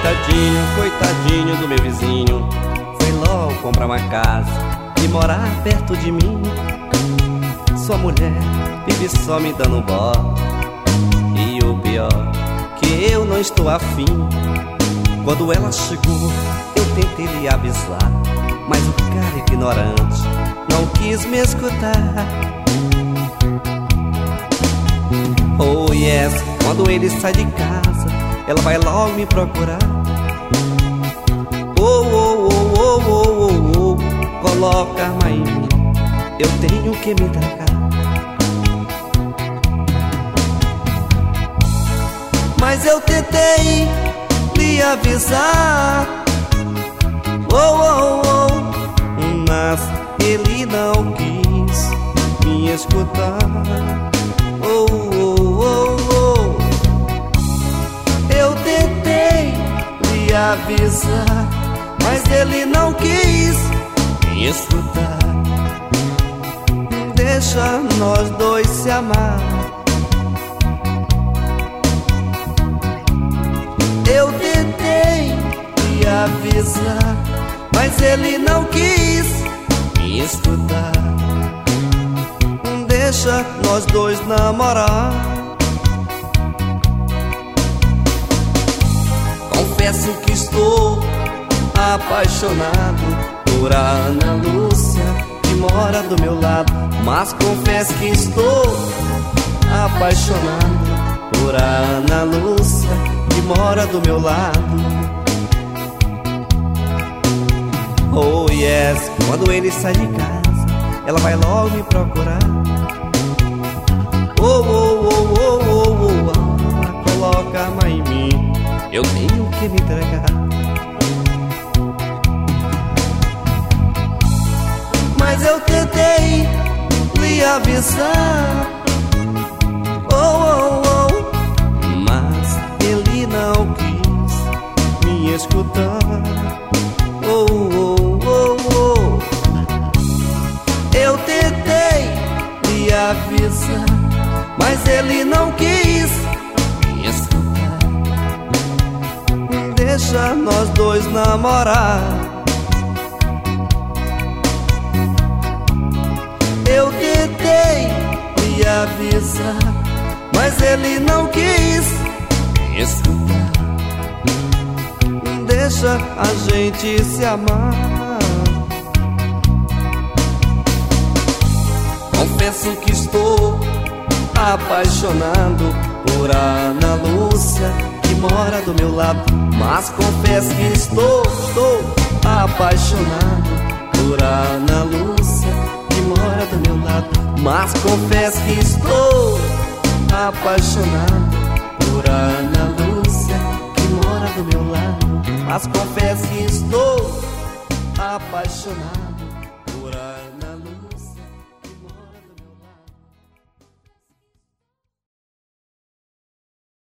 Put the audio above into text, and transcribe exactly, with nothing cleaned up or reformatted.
Coitadinho, coitadinho do meu vizinho, foi logo comprar uma casa e morar perto de mim. Sua mulher vive só me dando bote, e o pior, que eu não estou afim. Quando ela chegou, eu tentei lhe avisar, mas o cara ignorante não quis me escutar. Oh yes, quando ele sai de casa, ela vai logo me procurar. Oh, oh, oh, oh, oh, oh, oh, coloca a arma em mim, eu tenho que me entregar. Mas eu tentei lhe avisar, oh, oh, oh, mas ele não quis me escutar. Oh, oh, oh, oh. Eu tentei lhe avisar, mas ele não quis me escutar. Deixa nós dois se amar. Eu tentei lhe avisar, mas ele não quis me escutar. Deixa nós dois namorar. Confesso que estou apaixonado por Ana Lúcia, que mora do meu lado. Mas confesso que estou apaixonado por Ana Lúcia, que mora do meu lado. Oh yes, quando ele sai de casa, ela vai logo me procurar. Oh, oh, oh, oh, oh, oh, oh, coloca a arma em mim, eu tenho que me entregar. Mas eu tentei lhe avisar, oh, oh, oh, mas ele não quis me escutar. Oh, oh, oh, oh. Eu tentei lhe avisar, mas ele não quis me escutar. Deixa nós dois namorar. Eu tentei lhe avisar, mas ele não quis me escutar. Deixa a gente se amar. Confesso que estou apaixonado por Ana Lúcia, que mora do meu lado. Mas confesso que estou, estou apaixonado por Ana Lúcia, que mora do meu lado. Mas confesso que estou apaixonado por Ana Lúcia, que mora do meu lado. Mas confesso que estou apaixonado.